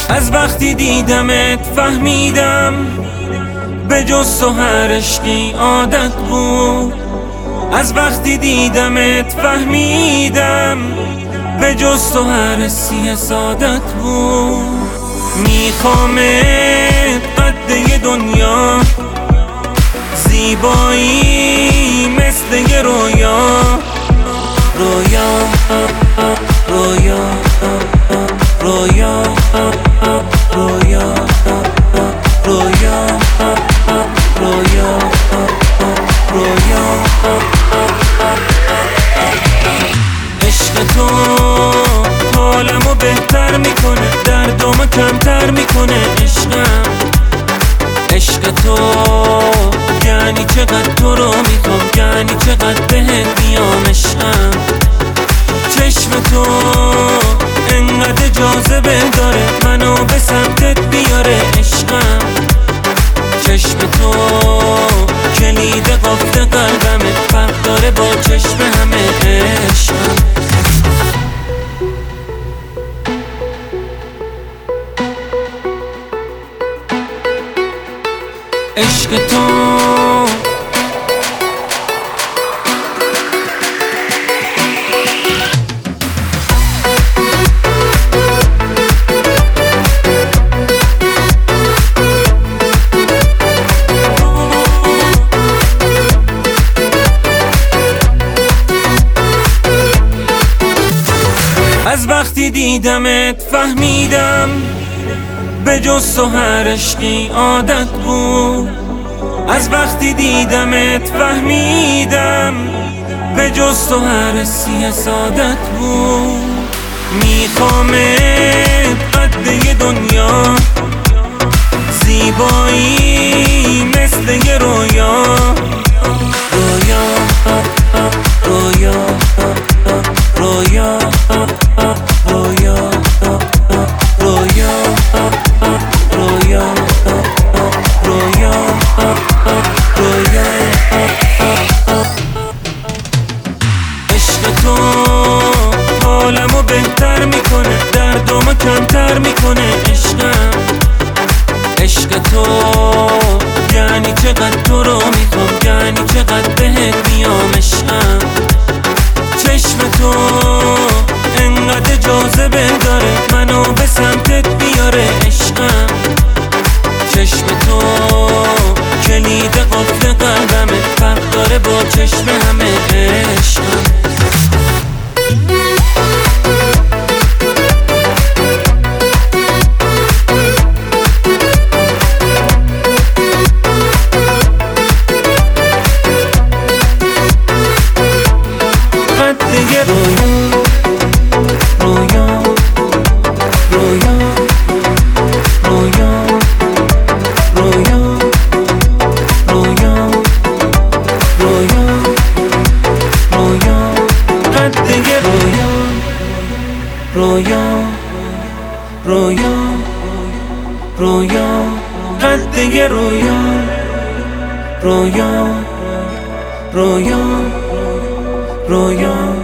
از وقتی دیدمت فهمیدم به جز تو هر عشقی عادت بود. از وقتی دیدمت فهمیدم به جز تو هر حسی سعادت بود. میخوامت قد دنیا، زیبایی مثل یه رویا. رویا رویا رویا رویا رویا رویا رویا. عشق تو حالمو بهتر میکنه، دردمو کمتر میکنه. عشق تو یعنی چقدر تو رو میخوام، یعنی چقدر بهت میام. عشقم چشم تو انقدر جاذبه داره، منو به سمتت بیاره. عشقم چشم تو کلید قفل قلبمه، فرق داره با چشم همه. عشقم عشق تو از وقتی دیدمت فهمیدم به جز تو هر عشقی عادت بود. از وقتی دیدمت فهمیدم به جز تو هر حسی سعادت بود. میخوامت قد دنیا، زیبایی مثل یه رویا. رویا رویا رویا رویا رویا رویا رویا رویا. عشق تو حالمو بهتر میکنه، دردمو کمتر میکنه. عشق تو یعنی چقدر تو رو میخوام، یعنی چقدر بهت میام. عشقم چشم تو انقدر جاذبه داره، منو به سمتت بیاره. عشقم چشم تو کلید قفل قلبمه، فرق داره با چشم همه. عشقم رویا رویا رویا قد یه رویا. رویا رویا رویا